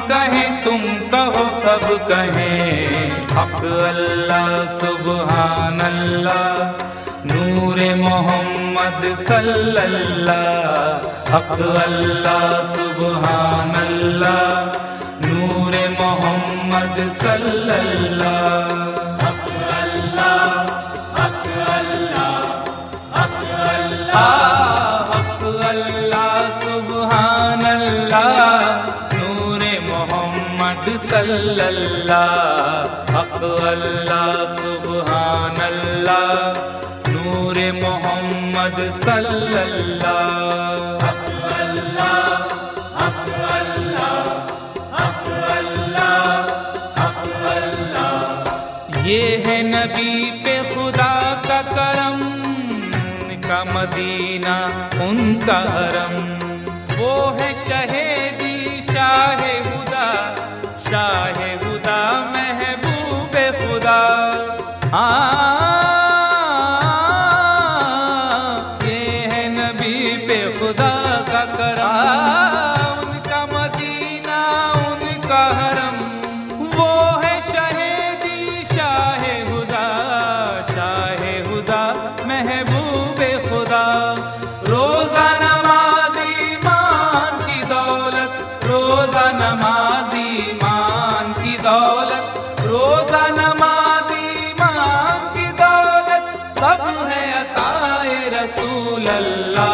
کہیں تم کہو سب کہیں، حق اللہ سبحان اللہ، نور محمد صلی اللہ، حق اللہ سبحان اللہ، نور محمد صلی اللہ، حق اللہ، حق اللہ، حق اللہ، حق اللہ سبحان اللہ، نور محمد صلی اللہ، حق اللہ سبحان اللہ، نور محمد صلی اللہ، حق اللہ، حق اللہ، حق اللہ، حق اللہ۔ یہ ہے نبی پہ خدا کا کرم، ان کا مدینہ ان کا حرم، وہ ہے شہیدی شاہ ہدا، شاہ ہدا محبوب خدا۔ خدا کا کرم، ان کا مدینہ ان کا حرم، وہ ہے شہیدی شاہ ہدا، شاہ ہدا محبوب خدا۔ روزہ نماز ایمان کی دولت، روزہ نماز ایمان کی دولت، روزہ نماز ایمان کی دولت، سب ہے عطائے رسول اللہ،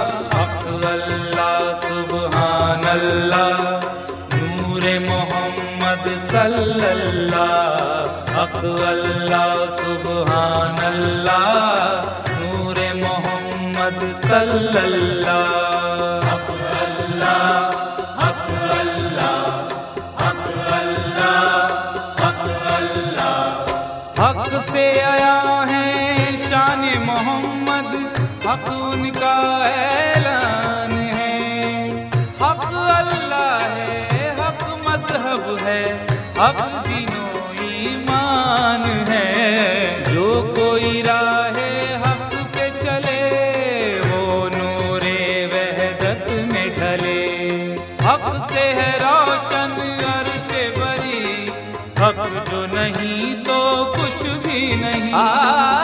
اللہ، نور محمد صلی اللہ، حق اللہ سبحان اللہ، نور محمد صلی اللہ، حق اللہ، حق اللہ، حق اللہ، حق اللہ۔ حق سے آیا ہے شان محمد، حق ان کا اعلان ہے، حق اللہ ہے، حق مذہب ہے، حق دین و ایمان ہے، جو کوئی راہ حق پہ چلے وہ نور وحدت میں ڈھلے، حق سے ہے روشن عرش بری، حق جو نہیں تو کچھ بھی نہیں۔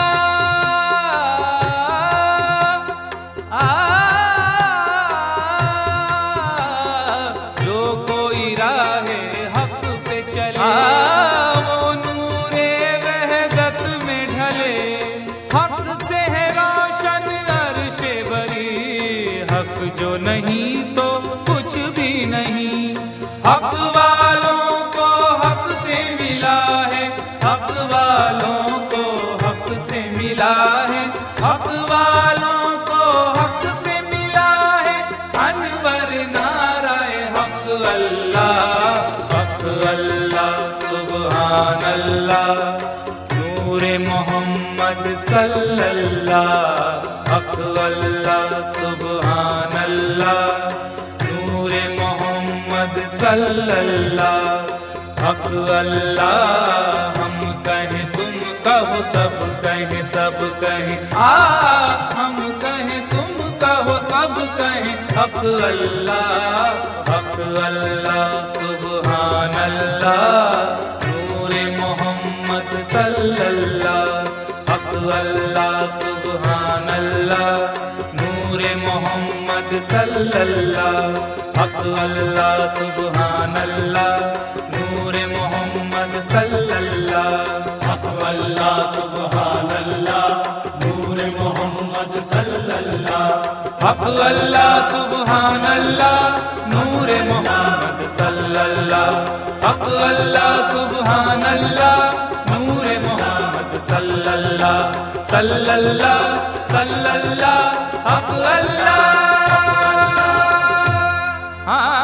وہ نور وحدت میں ڈھلے، حق سے ہے روشن عرش بری، حق جو نہیں تو کچھ بھی نہیں۔ حق والوں کو حق سے ملا ہے، حق والوں کو حق سے ملا ہے، حق والوں کو حق سے ملا ہے، انور نعرہ حق اللہ، حق اللہ سبحان اللہ، نور محمد صلی اللہ، حق اللہ سبحان اللہ، نور محمد صلی اللہ، حق اللہ۔ ہم کہیں تم کہو سب کہیں، سب کہیں ہم کہیں تم کہو سب کہیں، حق اللہ، حق اللہ سبحان اللہ، نور محمد صلی اللہ، حق اللہ سبحان اللہ، نور محمد صلی اللہ، حق اللہ سبحان اللہ، نور محمد صلی اللہ، حق اللہ سبحان اللہ، نور محمد صلی اللہ، حق اللہ سبحان اللہ، نور محمد صلی اللہ، حق اللہ سبحان اللہ، نور محمد صلی اللہ، صلی اللہ، صلی اللہ، حق اللہ۔